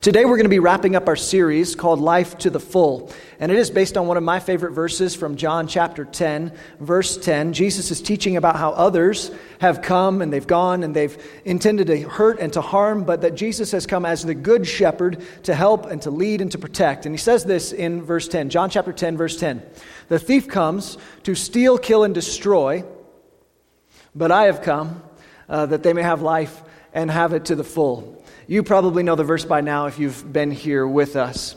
Today we're going to be wrapping up our series called Life to the Full, and it is based on one of my favorite verses from John chapter 10, verse 10. Jesus is teaching about how others have come and they've gone and they've intended to hurt and to harm, but that Jesus has come as the good shepherd to help and to lead and to protect. And he says this in verse 10, John chapter 10, verse 10. The thief comes to steal, kill, and destroy, but I have come that they may have life and have it to the full. You probably know the verse by now if you've been here with us.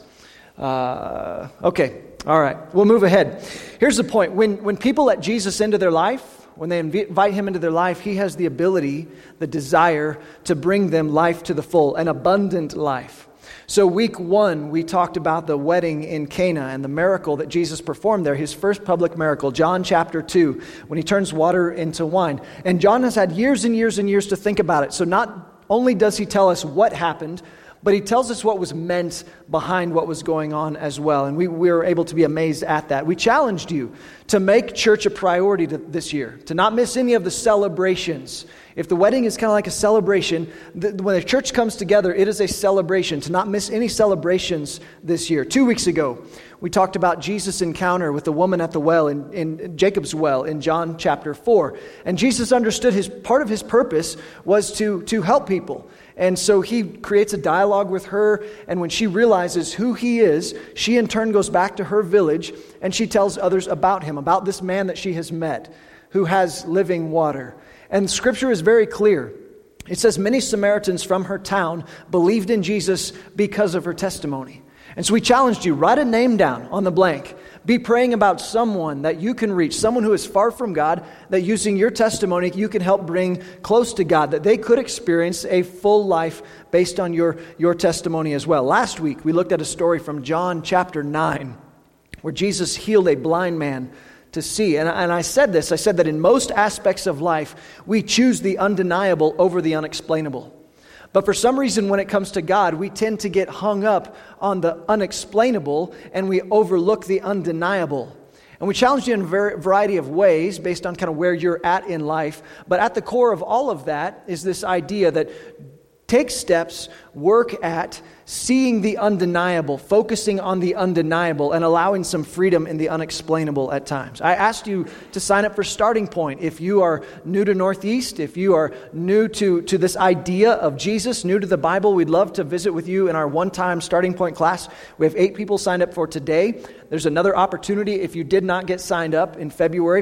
Okay, all right, we'll move ahead. Here's the point. When people let Jesus into their life, when they invite him into their life, he has the ability, the desire to bring them life to the full, an abundant life. So week 1, we talked about the wedding in Cana and the miracle that Jesus performed there, his first public miracle, John chapter 2, when he turns water into wine. And John has had years and years and years to think about it. So not only does he tell us what happened, but he tells us what was meant behind what was going on as well. And we were able to be amazed at that. We challenged you to make church a priority this year, to not miss any of the celebrations. If the wedding is kind of like a celebration, when a church comes together, it is a celebration, to not miss any celebrations this year. 2 weeks ago, we talked about Jesus' encounter with the woman at the well, in Jacob's well, in John chapter 4. And Jesus understood part of his purpose was to help people. And so he creates a dialogue with her, and when she realizes who he is, she in turn goes back to her village, and she tells others about him, about this man that she has met, who has living water. And Scripture is very clear. It says many Samaritans from her town believed in Jesus because of her testimony. And so we challenged you, write a name down on the blank. Be praying about someone that you can reach, someone who is far from God, that using your testimony you can help bring close to God, that they could experience a full life based on your testimony as well. Last week we looked at a story from John chapter 9 where Jesus healed a blind man to see. And I said that in most aspects of life, we choose the undeniable over the unexplainable. But for some reason, when it comes to God, we tend to get hung up on the unexplainable and we overlook the undeniable. And we challenge you in a variety of ways based on kind of where you're at in life. But at the core of all of that is this idea that take steps, work at seeing the undeniable, focusing on the undeniable, and allowing some freedom in the unexplainable at times. I asked you to sign up for Starting Point. If you are new to Northeast, if you are new to this idea of Jesus, new to the Bible, we'd love to visit with you in our one-time Starting Point class. We have 8 people signed up for today. There's another opportunity if you did not get signed up in February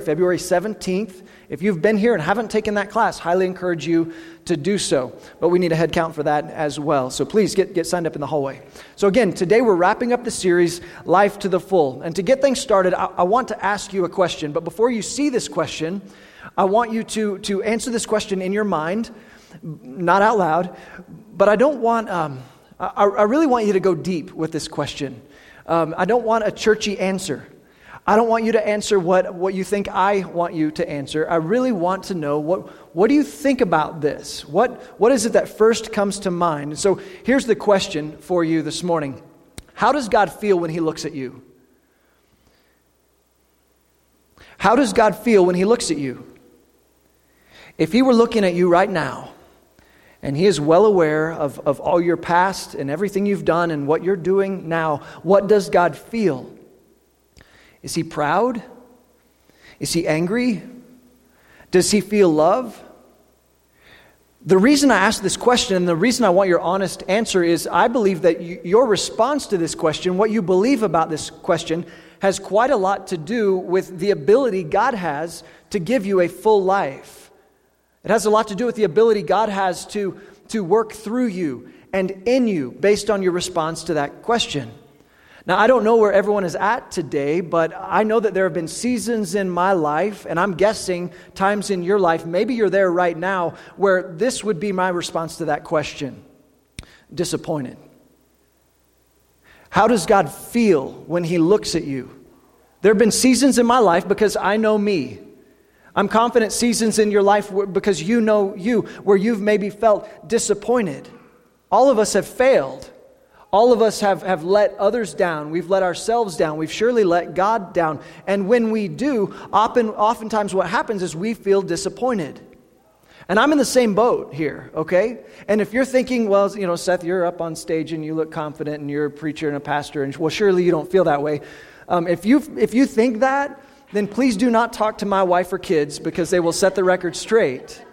17th. If you've been here and haven't taken that class, highly encourage you to do so. But we need a head count for that as well. So please get signed up in the hallway. So again, today we're wrapping up the series, Life to the Full. And to get things started, I want to ask you a question. But before you see this question, I want you to answer this question in your mind, not out loud. But I don't want, I really want you to go deep with this question. I don't want a churchy answer. I don't want you to answer what you think I want you to answer. I really want to know what do you think about this? What is it that first comes to mind? And so here's the question for you this morning. How does God feel when he looks at you? How does God feel when he looks at you? If he were looking at you right now, and he is well aware of all your past and everything you've done and what you're doing now, what does God feel? Is he proud? Is he angry? Does he feel love? The reason I ask this question and the reason I want your honest answer is I believe that your response to this question, what you believe about this question, has quite a lot to do with the ability God has to give you a full life. It has a lot to do with the ability God has to work through you and in you based on your response to that question. Now, I don't know where everyone is at today, but I know that there have been seasons in my life, and I'm guessing times in your life, maybe you're there right now, where this would be my response to that question. Disappointed. How does God feel when he looks at you? There have been seasons in my life because I know me. I'm confident seasons in your life because you know you, where you've maybe felt disappointed. All of us have failed. All of us have let others down. We've let ourselves down. We've surely let God down. And when we do, oftentimes what happens is we feel disappointed. And I'm in the same boat here, okay? And if you're thinking, well, Seth, you're up on stage and you look confident and you're a preacher and a pastor, and well, surely you don't feel that way. If you think that, then please do not talk to my wife or kids, because they will set the record straight.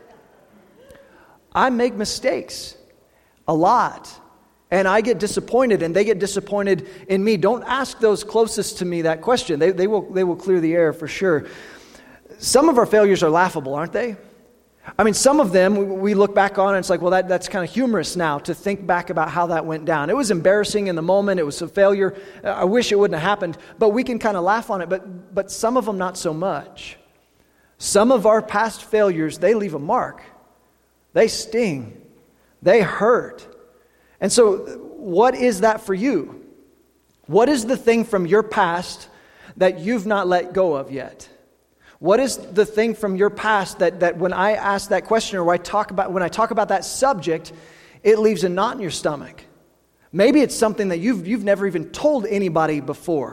I make mistakes a lot, and I get disappointed, and they get disappointed in me. Don't ask those closest to me that question. They will clear the air for sure. Some of our failures are laughable, aren't they? I mean, some of them we look back on and it's like, well, that's kind of humorous now to think back about how that went down. It was embarrassing in the moment. It was a failure. I wish it wouldn't have happened, but we can kind of laugh on it. But some of them not so much. Some of our past failures, they leave a mark. They sting. They hurt. And so what is that for you? What is the thing from your past that you've not let go of yet? What is the thing from your past that when I ask that question, or when I talk about that subject, it leaves a knot in your stomach? Maybe it's something that you've never even told anybody before.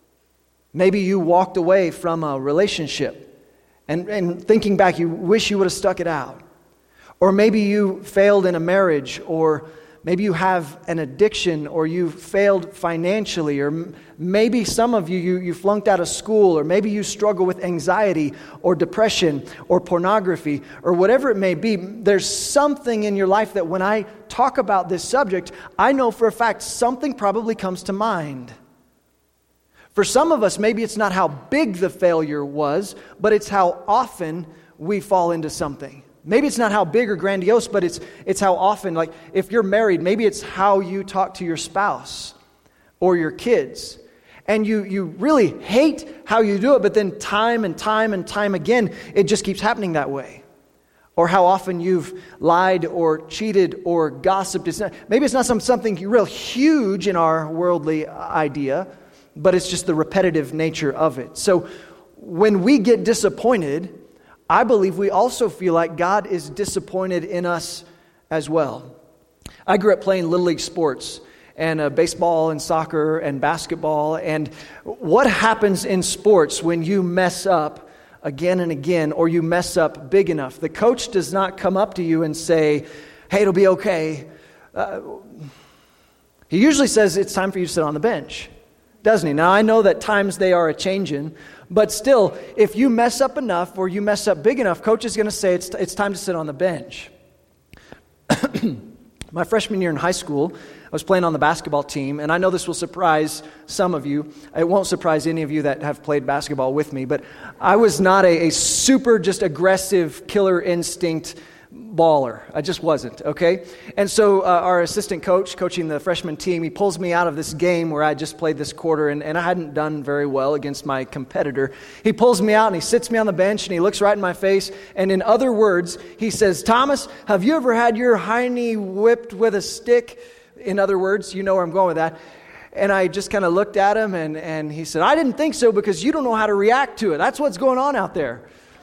Maybe you walked away from a relationship and thinking back, you wish you would have stuck it out. Or maybe you failed in a marriage, or maybe you have an addiction, or you failed financially, or maybe some of you flunked out of school, or maybe you struggle with anxiety or depression or pornography or whatever it may be. There's something in your life that when I talk about this subject, I know for a fact something probably comes to mind. For some of us, maybe it's not how big the failure was, but it's how often we fall into something. Maybe it's not how big or grandiose, but it's how often. Like if you're married, maybe it's how you talk to your spouse or your kids. And you really hate how you do it, but then time and time and time again, it just keeps happening that way. Or how often you've lied or cheated or gossiped. Maybe it's not something real huge in our worldly idea, but it's just the repetitive nature of it. So when we get disappointed, I believe we also feel like God is disappointed in us as well. I grew up playing Little League sports, and baseball and soccer and basketball. And what happens in sports when you mess up again and again, or you mess up big enough? The coach does not come up to you and say, hey, it'll be okay. He usually says it's time for you to sit on the bench, doesn't he? Now, I know that times they are a-changing, but still, if you mess up enough or you mess up big enough, coach is going to say it's time to sit on the bench. My freshman year in high school, I was playing on the basketball team, and I know this will surprise some of you. It won't surprise any of you that have played basketball with me, but I was not a super just aggressive killer instinct baller. I just wasn't, okay? And so our assistant coach, coaching the freshman team, he pulls me out of this game where I just played this quarter, and I hadn't done very well against my competitor. He pulls me out, and he sits me on the bench, and he looks right in my face, and in other words, he says, Thomas, have you ever had your hiney whipped with a stick? In other words, you know where I'm going with that. And I just kind of looked at him, and he said, I didn't think so because you don't know how to react to it. That's what's going on out there.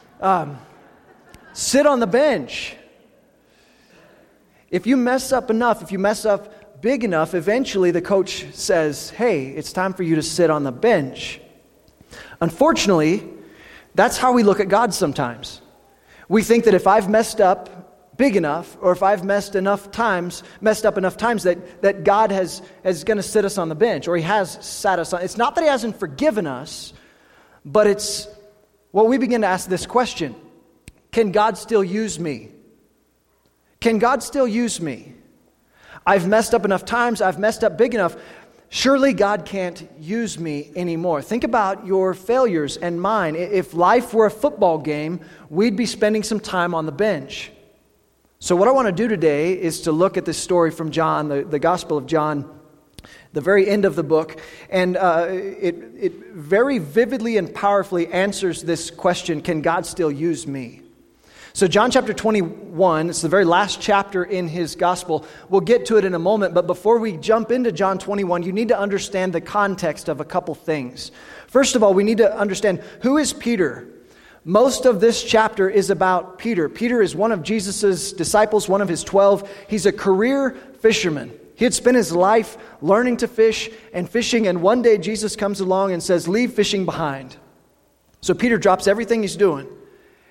Sit on the bench. If you mess up enough, if you mess up big enough, eventually the coach says, hey, it's time for you to sit on the bench. Unfortunately, that's how we look at God sometimes. We think that if I've messed up big enough, or if I've messed up enough times that God is going to sit us on the bench, or he has sat us on. It's not that he hasn't forgiven us, but it's, well, we begin to ask this question: can God still use me? Can God still use me? I've messed up enough times, I've messed up big enough. Surely God can't use me anymore. Think about your failures and mine. If life were a football game, we'd be spending some time on the bench. So what I want to do today is to look at this story from John, the Gospel of John, the very end of the book, and it very vividly and powerfully answers this question, can God still use me? So John chapter 21, it's the very last chapter in his gospel. We'll get to it in a moment, but before we jump into John 21, you need to understand the context of a couple things. First of all, we need to understand, who is Peter? Most of this chapter is about Peter. Peter is one of Jesus' disciples, one of his 12. He's a career fisherman. He had spent his life learning to fish and fishing, and one day Jesus comes along and says, leave fishing behind. So Peter drops everything he's doing,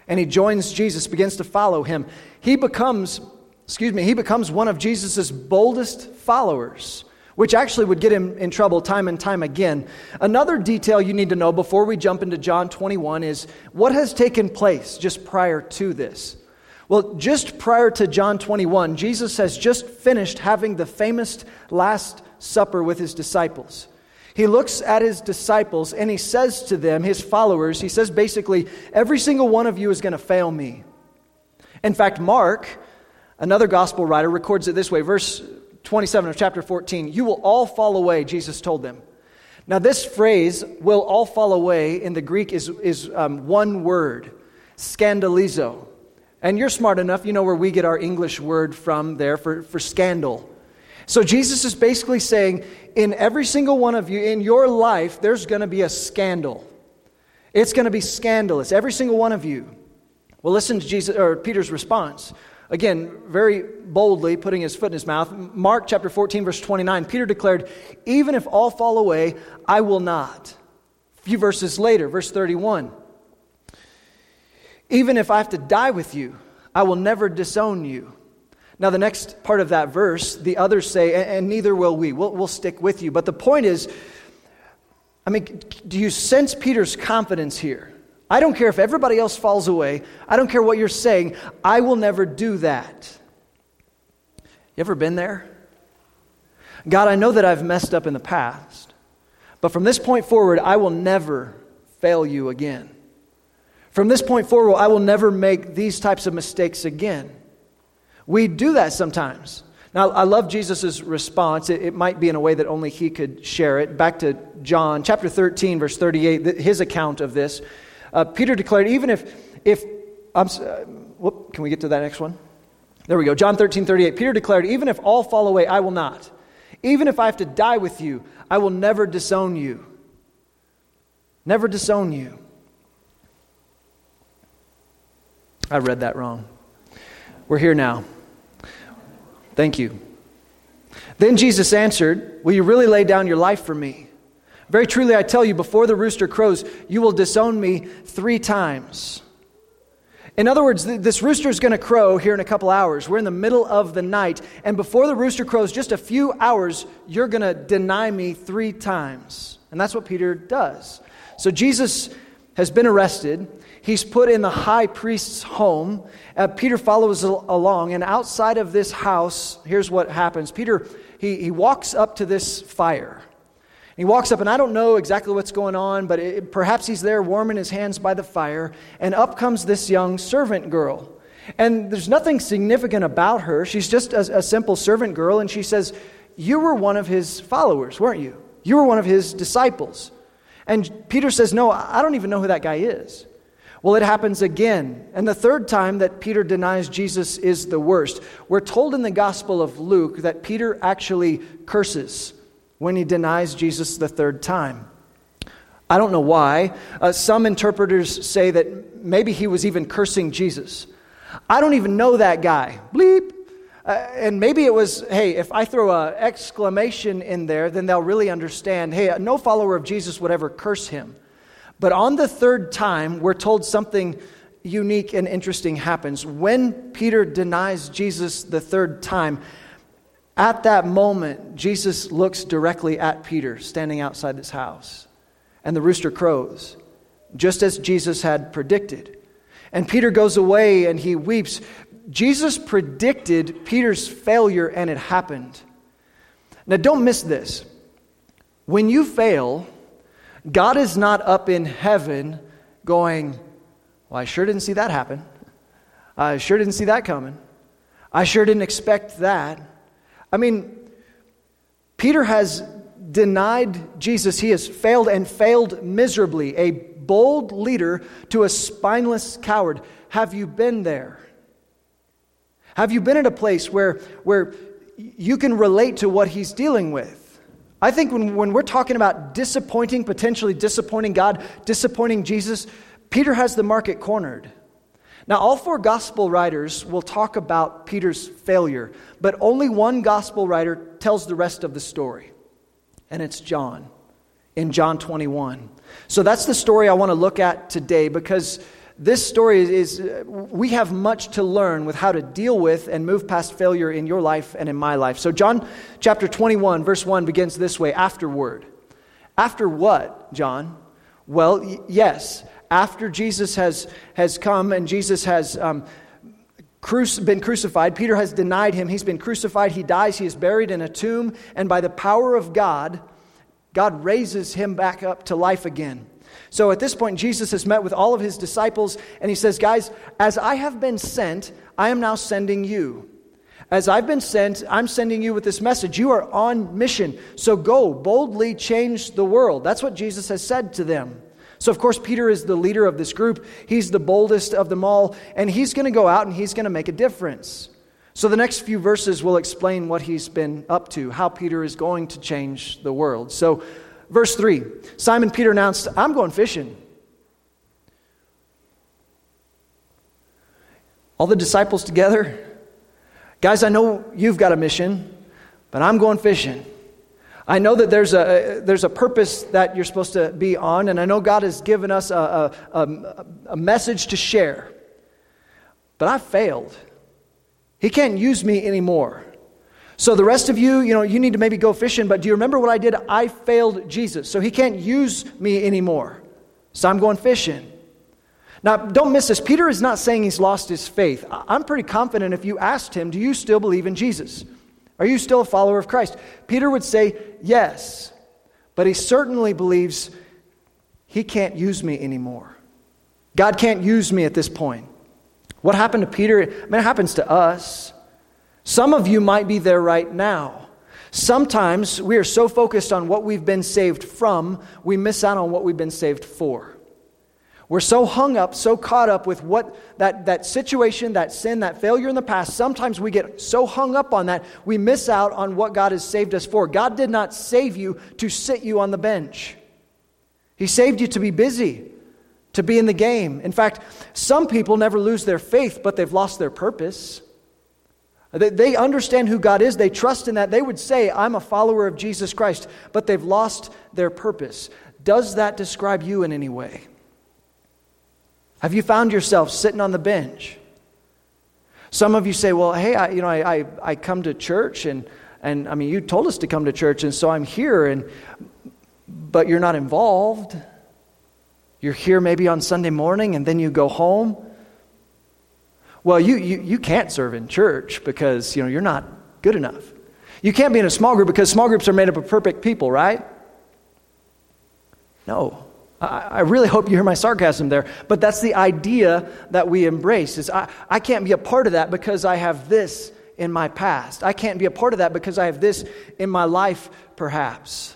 and he joins Jesus, begins to follow him. He becomes one of Jesus' boldest followers, which actually would get him in trouble time and time again. Another detail you need to know before we jump into John 21 is what has taken place just prior to this. Well, just prior to John 21, Jesus has just finished having the famous Last Supper with his disciples. He looks at his disciples and he says to them, his followers, he says basically, every single one of you is going to fail me. In fact, Mark, another gospel writer, records it this way, verse 27 of chapter 14, you will all fall away, Jesus told them. Now this phrase, will all fall away, in the Greek is one word, scandalizo. And you're smart enough, you know where we get our English word from there for scandal. So Jesus is basically saying, in every single one of you, in your life, there's going to be a scandal. It's going to be scandalous, every single one of you. Well, listen to Peter's response. Again, very boldly putting his foot in his mouth. Mark chapter 14, verse 29, Peter declared, even if all fall away, I will not. A few verses later, verse 31, even if I have to die with you, I will never disown you. Now, the next part of that verse, the others say, and neither will we. We'll stick with you. But the point is, do you sense Peter's confidence here? I don't care if everybody else falls away. I don't care what you're saying. I will never do that. You ever been there? God, I know that I've messed up in the past, but from this point forward, I will never fail you again. From this point forward, I will never make these types of mistakes again. We do that sometimes. Now, I love Jesus' response. It might be in a way that only he could share it. Back to John, chapter 13, verse 38, his account of this. Peter declared, even if can we get to that next one? There we go. John 13, 38. Peter declared, even if all fall away, I will not. Even if I have to die with you, I will never disown you. Never disown you. I read that wrong. We're here now. Thank you. Then Jesus answered, will you really lay down your life for me? Very truly, I tell you, before the rooster crows, you will disown me 3 times. In other words, this rooster is going to crow here in a couple hours. We're in the middle of the night, and before the rooster crows, just a few hours, you're going to deny me 3 times. And that's what Peter does. So Jesus has been arrested. He's put in the high priest's home. Peter follows along, and outside of this house, here's what happens. Peter, he walks up to this fire. He walks up, and I don't know exactly what's going on, but perhaps he's there warming his hands by the fire, and up comes this young servant girl. And there's nothing significant about her. She's just a simple servant girl, and she says, you were one of his followers, weren't you? You were one of his disciples. And Peter says, no, I don't even know who that guy is. Well, it happens again. And the third time that Peter denies Jesus is the worst. We're told in the Gospel of Luke that Peter actually curses when he denies Jesus the third time. I don't know why. Some interpreters say that maybe he was even cursing Jesus. I don't even know that guy. Bleep. And maybe it was, hey, if I throw an exclamation in there, then they'll really understand, hey, no follower of Jesus would ever curse him. But on the third time, we're told something unique and interesting happens. When Peter denies Jesus the third time, at that moment, Jesus looks directly at Peter standing outside this house. And the rooster crows, just as Jesus had predicted. And Peter goes away and he weeps. Jesus predicted Peter's failure, and it happened. Now, don't miss this. When you fail, God is not up in heaven going, well, I sure didn't see that happen. I sure didn't see that coming. I sure didn't expect that. I mean, Peter has denied Jesus. He has failed and failed miserably. A bold leader to a spineless coward. Have you been there? Have you been at a place where you can relate to what he's dealing with? I think when we're talking about potentially disappointing God, disappointing Jesus, Peter has the market cornered. Now, all 4 gospel writers will talk about Peter's failure, but only one gospel writer tells the rest of the story, and it's John, in John 21. So that's the story I want to look at today, because this story is we have much to learn with how to deal with and move past failure in your life and in my life. So John chapter 21, verse 1 begins this way, afterward. After what, John? Well, yes, after Jesus has come and Jesus has been crucified, Peter has denied him, he's been crucified, he dies, he is buried in a tomb, and by the power of God, God raises him back up to life again. So at this point, Jesus has met with all of his disciples, and he says, guys, as I have been sent, I am now sending you. As I've been sent, I'm sending you with this message. You are on mission. So go, boldly change the world. That's what Jesus has said to them. So of course, Peter is the leader of this group. He's the boldest of them all, and he's going to go out and he's going to make a difference. So the next few verses will explain what he's been up to, how Peter is going to change the world. So verse 3, Simon Peter announced, I'm going fishing. All the disciples together, guys, I know you've got a mission, but I'm going fishing. I know that there's a purpose that you're supposed to be on, and I know God has given us a message to share. But I failed. He can't use me anymore. So the rest of you, you need to maybe go fishing, but do you remember what I did? I failed Jesus, so he can't use me anymore. So I'm going fishing. Now, don't miss this. Peter is not saying he's lost his faith. I'm pretty confident if you asked him, do you still believe in Jesus? Are you still a follower of Christ? Peter would say, yes, but he certainly believes he can't use me anymore. God can't use me at this point. What happened to Peter? It happens to us. Some of you might be there right now. Sometimes we are so focused on what we've been saved from, we miss out on what we've been saved for. We're so hung up, so caught up with what that situation, that sin, that failure in the past. Sometimes we get so hung up on that, we miss out on what God has saved us for. God did not save you to sit you on the bench. He saved you to be busy, to be in the game. In fact, some people never lose their faith, but they've lost their purpose. They understand who God is. They trust in that. They would say, I'm a follower of Jesus Christ, but they've lost their purpose. Does that describe you in any way? Have you found yourself sitting on the bench? Some of you say, well, hey, I come to church, and you told us to come to church, and so I'm here, but you're not involved. You're here maybe on Sunday morning, and then you go home. Well, you can't serve in church because, you're not good enough. You can't be in a small group because small groups are made up of perfect people, right? No. I really hope you hear my sarcasm there, but that's the idea that we embrace, is I can't be a part of that because I have this in my past. I can't be a part of that because I have this in my life, perhaps.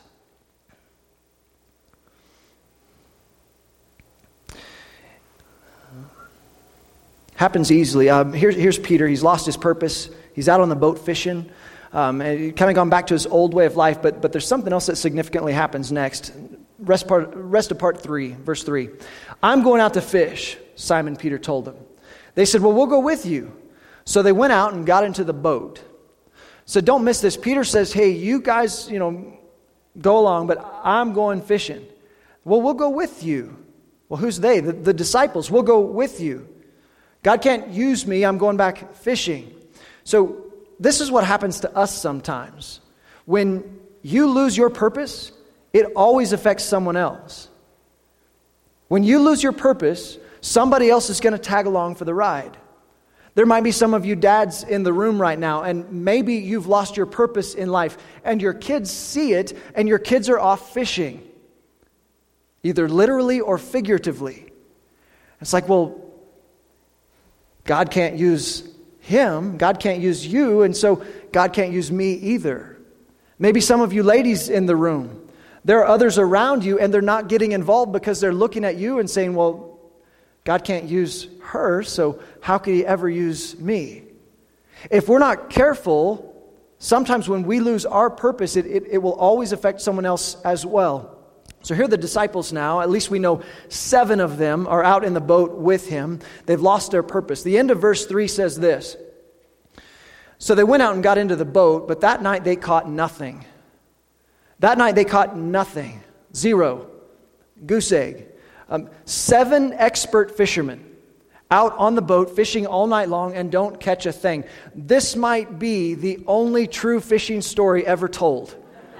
Happens easily. Here's Peter. He's lost his purpose. He's out on the boat fishing. And he's kind of gone back to his old way of life, but there's something else that significantly happens next. Rest of part 3, verse 3. I'm going out to fish, Simon Peter told them. They said, well, we'll go with you. So they went out and got into the boat. So don't miss this. Peter says, hey, you guys, go along, but I'm going fishing. Well, we'll go with you. Well, who's they? The disciples. We'll go with you. God can't use me. I'm going back fishing. So this is what happens to us sometimes. When you lose your purpose, it always affects someone else. When you lose your purpose, somebody else is going to tag along for the ride. There might be some of you dads in the room right now, and maybe you've lost your purpose in life, and your kids see it, and your kids are off fishing, either literally or figuratively. It's like, well, God can't use him, God can't use you, and so God can't use me either. Maybe some of you ladies in the room, there are others around you and they're not getting involved because they're looking at you and saying, well, God can't use her, so how could he ever use me? If we're not careful, sometimes when we lose our purpose, it will always affect someone else as well. So here are the disciples now. At least we know 7 of them are out in the boat with him. They've lost their purpose. The end of verse 3 says this. So they went out and got into the boat, but that night they caught nothing. That night they caught nothing. 0. Goose egg. 7 expert fishermen out on the boat fishing all night long and don't catch a thing. This might be the only true fishing story ever told.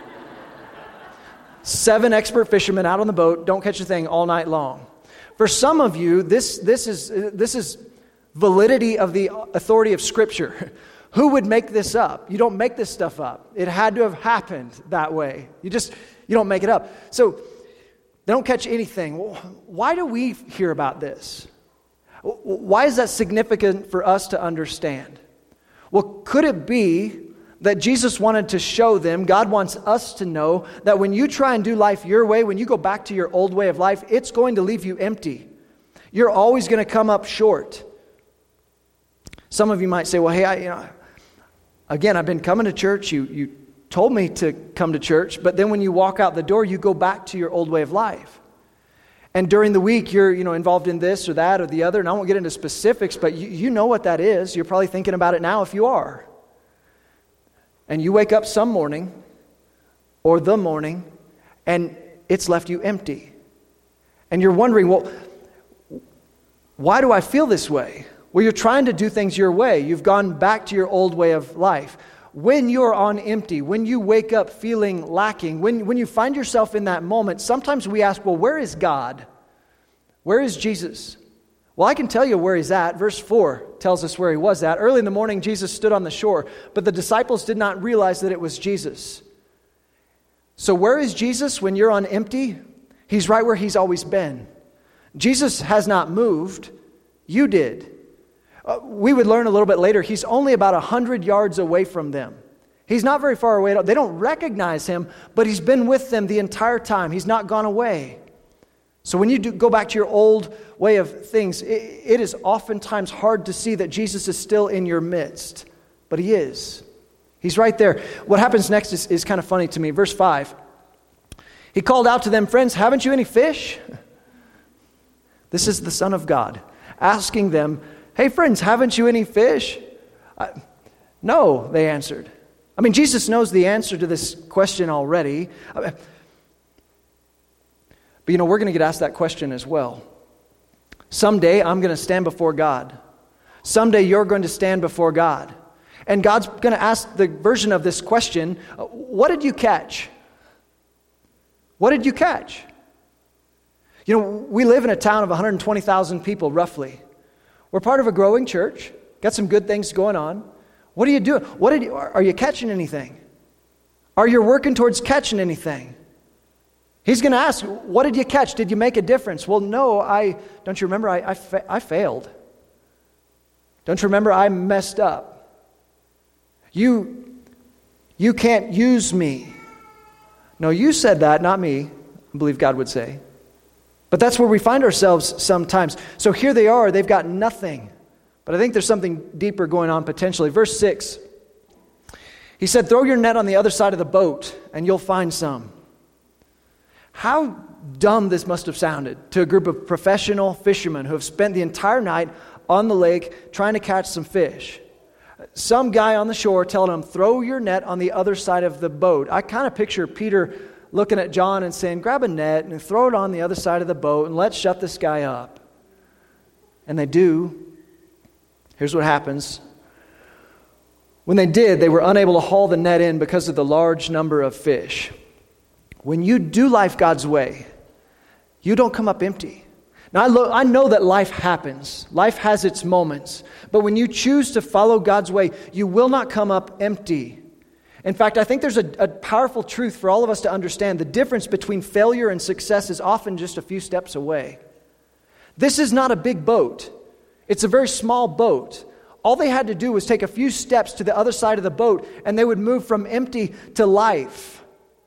7 expert fishermen out on the boat, don't catch a thing all night long. For some of you, this is validity of the authority of Scripture. Who would make this up? You don't make this stuff up. It had to have happened that way. You don't make it up. So they don't catch anything. Why do we hear about this? Why is that significant for us to understand? Well, could it be that Jesus wanted to show them, God wants us to know, that when you try and do life your way, when you go back to your old way of life, it's going to leave you empty. You're always going to come up short. Some of you might say, well, hey, again, I've been coming to church. You told me to come to church, but then when you walk out the door, you go back to your old way of life. And during the week, you're involved in this or that or the other, and I won't get into specifics, but you know what that is. You're probably thinking about it now if you are. And you wake up some morning or the morning, and it's left you empty. And you're wondering, well, why do I feel this way? Well, you're trying to do things your way. You've gone back to your old way of life. When you're on empty, when you wake up feeling lacking, when you find yourself in that moment, sometimes we ask, well, where is God? Where is Jesus? Well, I can tell you where he's at. Verse 4 tells us where he was at. Early in the morning, Jesus stood on the shore, but the disciples did not realize that it was Jesus. So where is Jesus when you're on empty? He's right where he's always been. Jesus has not moved. You did. We would learn a little bit later, he's only about 100 yards away from them. He's not very far away. They don't recognize him, but he's been with them the entire time. He's not gone away. So when you go back to your old way of things, it is oftentimes hard to see that Jesus is still in your midst. But he is. He's right there. What happens next is kind of funny to me. Verse 5. He called out to them, friends, haven't you any fish? This is the Son of God asking them, hey, friends, haven't you any fish? No, they answered. I mean, Jesus knows the answer to this question already. But, we're going to get asked that question as well. Someday, I'm going to stand before God. Someday, you're going to stand before God. And God's going to ask the version of this question, what did you catch? What did you catch? We live in a town of 120,000 people, roughly. We're part of a growing church. Got some good things going on. What are you doing? Are you catching anything? Are you working towards catching anything? He's going to ask, what did you catch? Did you make a difference? Well, no, don't you remember? I failed. Don't you remember? I messed up. You can't use me. No, you said that, not me, I believe God would say. But that's where we find ourselves sometimes. So here they are, they've got nothing. But I think there's something deeper going on potentially. Verse 6, he said, throw your net on the other side of the boat and you'll find some. How dumb this must have sounded to a group of professional fishermen who have spent the entire night on the lake trying to catch some fish. Some guy on the shore telling them, throw your net on the other side of the boat. I kind of picture Peter looking at John and saying, grab a net and throw it on the other side of the boat and let's shut this guy up. And they do. Here's what happens. When they did, they were unable to haul the net in because of the large number of fish. When you do life God's way, you don't come up empty. Now, I know that life happens. Life has its moments. But when you choose to follow God's way, you will not come up empty. In fact, I think there's a powerful truth for all of us to understand. The difference between failure and success is often just a few steps away. This is not a big boat. It's a very small boat. All they had to do was take a few steps to the other side of the boat, and they would move from empty to life.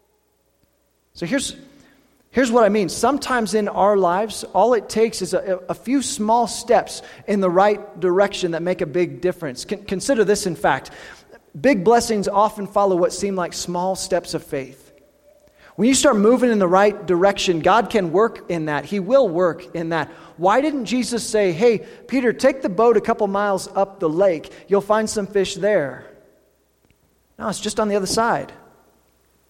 So here's what I mean. Sometimes in our lives, all it takes is a few small steps in the right direction that make a big difference. Consider this, in fact. Big blessings often follow what seem like small steps of faith. When you start moving in the right direction, God can work in that. He will work in that. Why didn't Jesus say, hey, Peter, take the boat a couple miles up the lake. You'll find some fish there. No, it's just on the other side.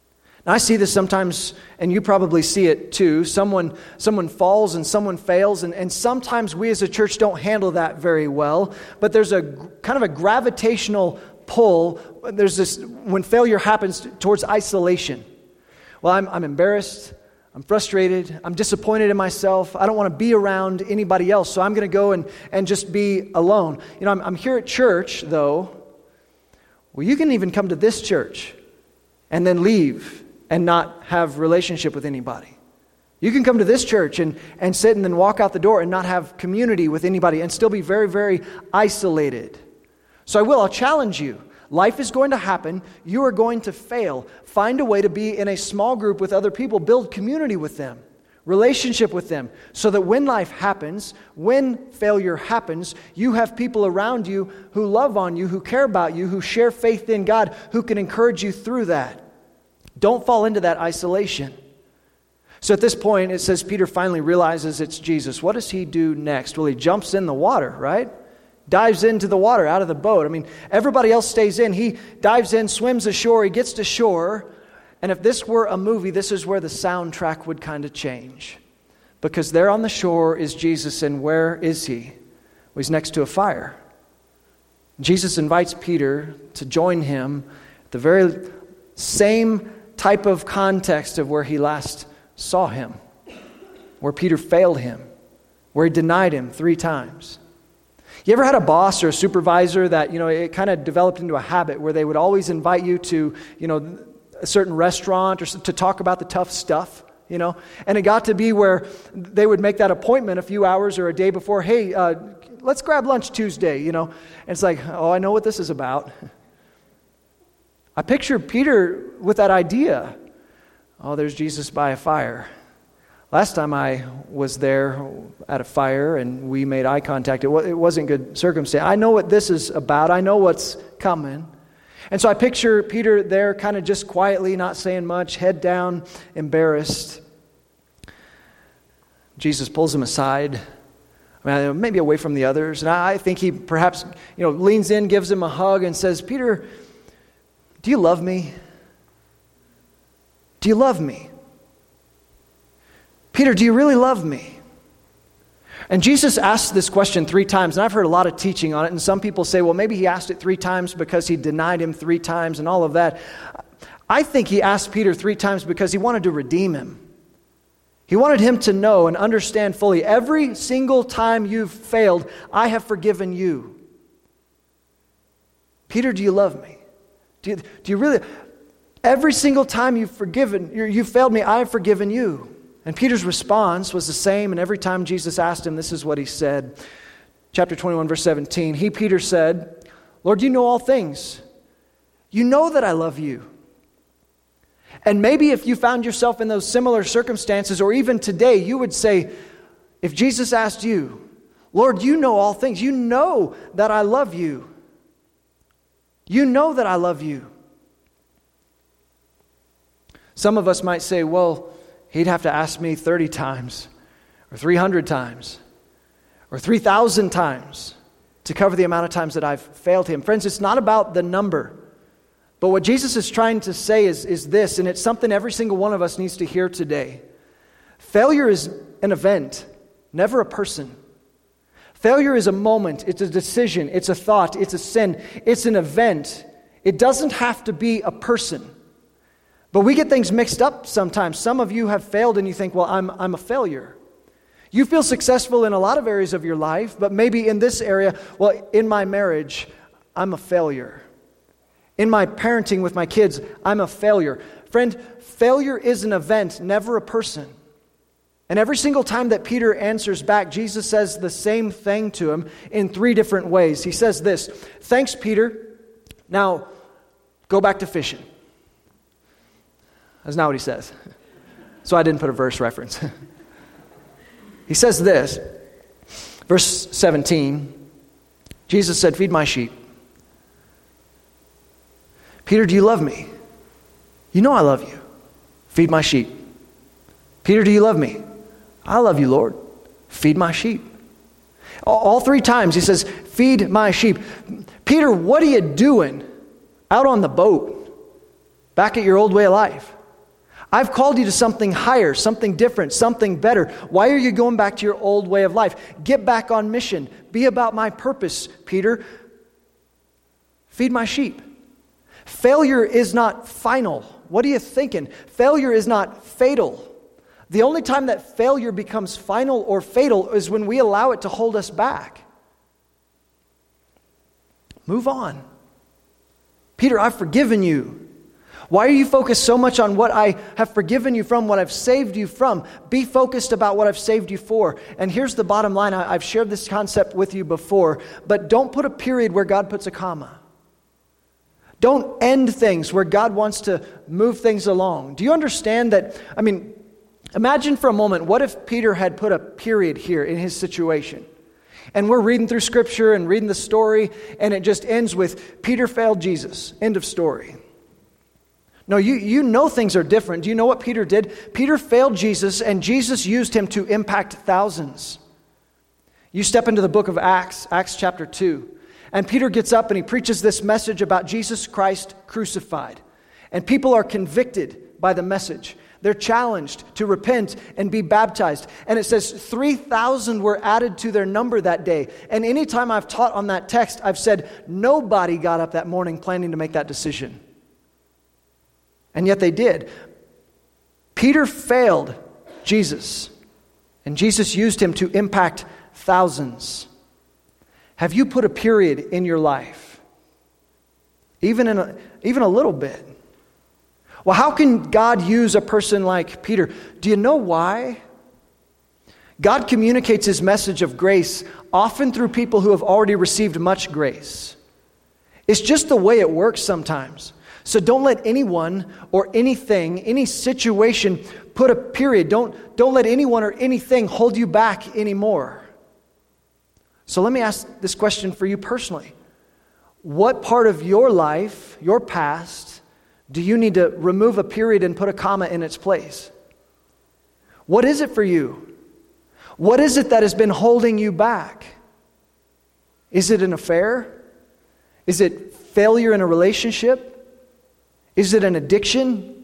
I see this sometimes, and you probably see it too. Someone falls and someone fails, and sometimes we as a church don't handle that very well. But there's a kind of a gravitational pull. There's this, when failure happens, towards isolation. Well, I'm embarrassed, I'm frustrated, I'm disappointed in myself, I don't want to be around anybody else, so I'm going to go and just be alone. You know, I'm here at church, though. Well, you can even come to this church and then leave and not have relationship with anybody. You can come to this church and sit and then walk out the door and not have community with anybody and still be very, very isolated. So I'll challenge you. Life is going to happen. You are going to fail. Find a way to be in a small group with other people. Build community with them, relationship with them, so that when life happens, when failure happens, you have people around you who love on you, who care about you, who share faith in God, who can encourage you through that. Don't fall into that isolation. So at this point, it says Peter finally realizes it's Jesus. What does he do next? Well, he jumps in the water, right? Dives into the water out of the boat. I mean, everybody else stays in. He dives in, swims ashore, he gets to shore. And if this were a movie, this is where the soundtrack would kind of change. Because there on the shore is Jesus, and where is he? Well, he's next to a fire. Jesus invites Peter to join him at the very same type of context of where he last saw him, where Peter failed him, where he denied him 3 times. You ever had a boss or a supervisor that, it kind of developed into a habit where they would always invite you to, a certain restaurant or to talk about the tough stuff, And it got to be where they would make that appointment a few hours or a day before, hey, let's grab lunch Tuesday, And it's like, oh, I know what this is about. I picture Peter with that idea. Oh, there's Jesus by a fire. Last time I was there at a fire and we made eye contact, it wasn't good circumstance. I know what this is about. I know what's coming. And so I picture Peter there kind of just quietly, not saying much, head down, embarrassed. Jesus pulls him aside, maybe away from the others. And I think he perhaps, leans in, gives him a hug and says, Peter, do you love me? Do you love me? Peter, do you really love me? And Jesus asked this question 3 times, and I've heard a lot of teaching on it, and some people say, well, maybe he asked it 3 times because he denied him 3 times and all of that. I think he asked Peter 3 times because he wanted to redeem him. He wanted him to know and understand fully, every single time you've failed, I have forgiven you. Peter, do you love me? Do you really? Every single time you've failed me, I have forgiven you. And Peter's response was the same, and every time Jesus asked him, this is what he said. Chapter 21, verse 17. He, Peter, said, Lord, you know all things. You know that I love you. And maybe if you found yourself in those similar circumstances, or even today, you would say, if Jesus asked you, Lord, you know all things. You know that I love you. You know that I love you. Some of us might say, well, he'd have to ask me 30 times, or 300 times, or 3,000 times to cover the amount of times that I've failed him. Friends, it's not about the number. But what Jesus is trying to say is this, and it's something every single one of us needs to hear today. Failure is an event, never a person. Failure is a moment, it's a decision, it's a thought, it's a sin, it's an event. It doesn't have to be a person. But we get things mixed up sometimes. Some of you have failed and you think, well, I'm a failure. You feel successful in a lot of areas of your life, but maybe in this area, well, in my marriage, I'm a failure. In my parenting with my kids, I'm a failure. Friend, failure is an event, never a person. And every single time that Peter answers back, Jesus says the same thing to him in 3 different ways. He says this, thanks, Peter. Now, go back to fishing. That's not what he says. So I didn't put a verse reference. He says this, verse 17, Jesus said, feed my sheep. Peter, do you love me? You know I love you. Feed my sheep. Peter, do you love me? I love you, Lord. Feed my sheep. All 3 times he says, feed my sheep. Peter, what are you doing out on the boat back at your old way of life? I've called you to something higher, something different, something better. Why are you going back to your old way of life? Get back on mission. Be about my purpose, Peter. Feed my sheep. Failure is not final. What are you thinking? Failure is not fatal. The only time that failure becomes final or fatal is when we allow it to hold us back. Move on. Peter, I've forgiven you. Why are you focused so much on what I have forgiven you from, what I've saved you from? Be focused about what I've saved you for. And here's the bottom line. I've shared this concept with you before, but don't put a period where God puts a comma. Don't end things where God wants to move things along. Do you understand that? Imagine for a moment, what if Peter had put a period here in his situation? And we're reading through Scripture and reading the story, and it just ends with, Peter failed Jesus. End of story. No, you know things are different. Do you know what Peter did? Peter failed Jesus, and Jesus used him to impact thousands. You step into the book of Acts, Acts chapter 2, and Peter gets up and he preaches this message about Jesus Christ crucified. And people are convicted by the message. They're challenged to repent and be baptized. And it says 3,000 were added to their number that day. And anytime I've taught on that text, I've said nobody got up that morning planning to make that decision. And yet they did. Peter failed Jesus, and Jesus used him to impact thousands. Have you put a period in your life? Even a little bit. Well, how can God use a person like Peter? Do you know why? God communicates his message of grace often through people who have already received much grace. It's just the way it works sometimes. So don't let anyone or anything, any situation, put a period. Don't let anyone or anything hold you back anymore. So let me ask this question for you personally. What part of your life, your past, do you need to remove a period and put a comma in its place? What is it for you? What is it that has been holding you back? Is it an affair? Is it failure in a relationship? Is it an addiction?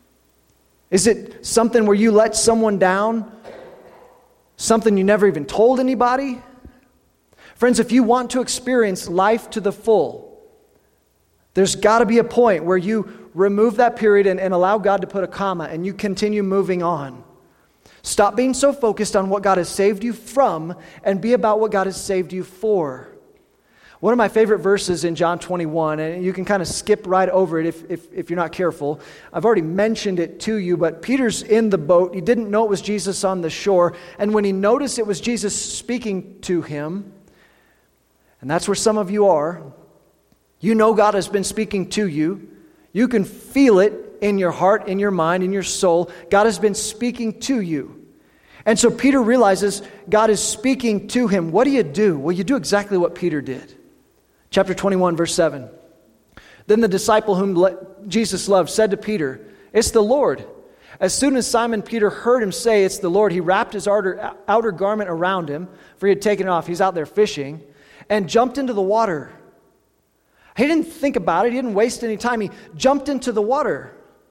Is it something where you let someone down? Something you never even told anybody? Friends, if you want to experience life to the full, there's got to be a point where you remove that period and allow God to put a comma and you continue moving on. Stop being so focused on what God has saved you from and be about what God has saved you for. One of my favorite verses in John 21, and you can kind of skip right over it if you're not careful. I've already mentioned it to you, but Peter's in the boat. He didn't know it was Jesus on the shore. And when he noticed it was Jesus speaking to him, and that's where some of you are, you know God has been speaking to you. You can feel it in your heart, in your mind, in your soul. God has been speaking to you. And so Peter realizes God is speaking to him. What do? Well, you do exactly what Peter did. Chapter 21, verse 7. Then the disciple whom Jesus loved said to Peter, "It's the Lord." As soon as Simon Peter heard him say, "It's the Lord," he wrapped his outer garment around him, for he had taken it off. He's out there fishing, and jumped into the water. He didn't think about it. He didn't waste any time. He jumped into the water.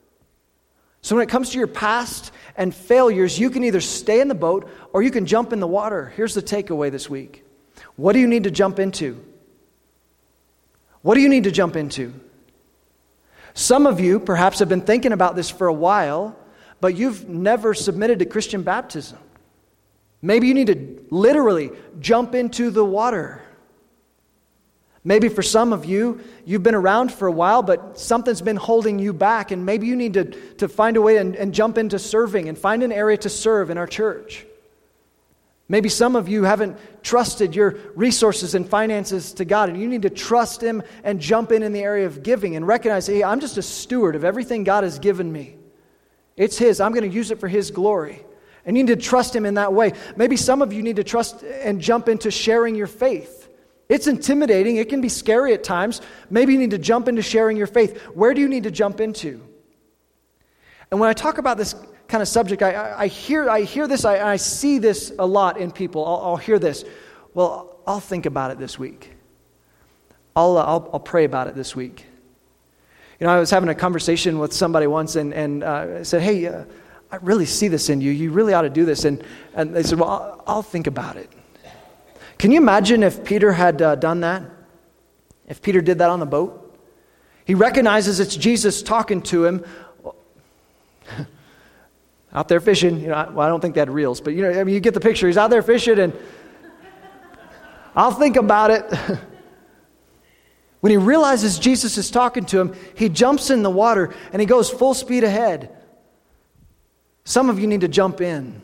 So when it comes to your past and failures, you can either stay in the boat or you can jump in the water. Here's the takeaway this week. What do you need to jump into? What do you need to jump into? Some of you perhaps have been thinking about this for a while, but you've never submitted to Christian baptism. Maybe you need to literally jump into the water. Maybe for some of you, you've been around for a while, but something's been holding you back, and maybe you need to find a way and jump into serving and find an area to serve in our church. Maybe some of you haven't trusted your resources and finances to God, and you need to trust Him and jump in the area of giving and recognize, hey, I'm just a steward of everything God has given me. It's His. I'm going to use it for His glory. And you need to trust Him in that way. Maybe some of you need to trust and jump into sharing your faith. It's intimidating. It can be scary at times. Maybe you need to jump into sharing your faith. Where do you need to jump into? And when I talk about this kind of subject, I hear this, I see this a lot in people. I'll hear this. Well, I'll think about it this week. I'll pray about it this week. I was having a conversation with somebody once and I said, hey, I really see this in you. You really ought to do this. And they said, well, I'll think about it. Can you imagine if Peter had done that? If Peter did that on the boat? He recognizes it's Jesus talking to him. Out there fishing. I don't think they had reels, but you get the picture. He's out there fishing and I'll think about it. When he realizes Jesus is talking to him, he jumps in the water and he goes full speed ahead. Some of you need to jump in.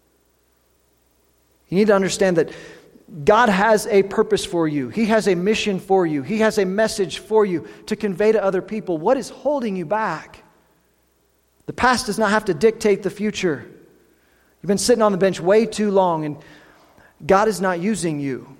You need to understand that God has a purpose for you. He has a mission for you. He has a message for you to convey to other people. What is holding you back? The past does not have to dictate the future. You've been sitting on the bench way too long and God is not using you.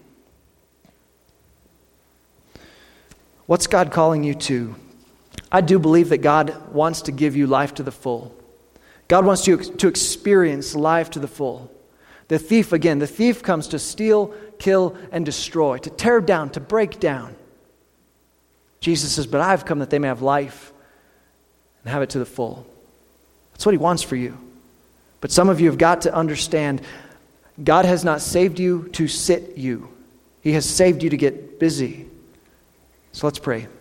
What's God calling you to? I do believe that God wants to give you life to the full. God wants you to experience life to the full. The thief comes to steal, kill, and destroy, to tear down, to break down. Jesus says, but I've come that they may have life and have it to the full. That's what he wants for you. But some of you have got to understand, God has not saved you to sit you. He has saved you to get busy. So let's pray.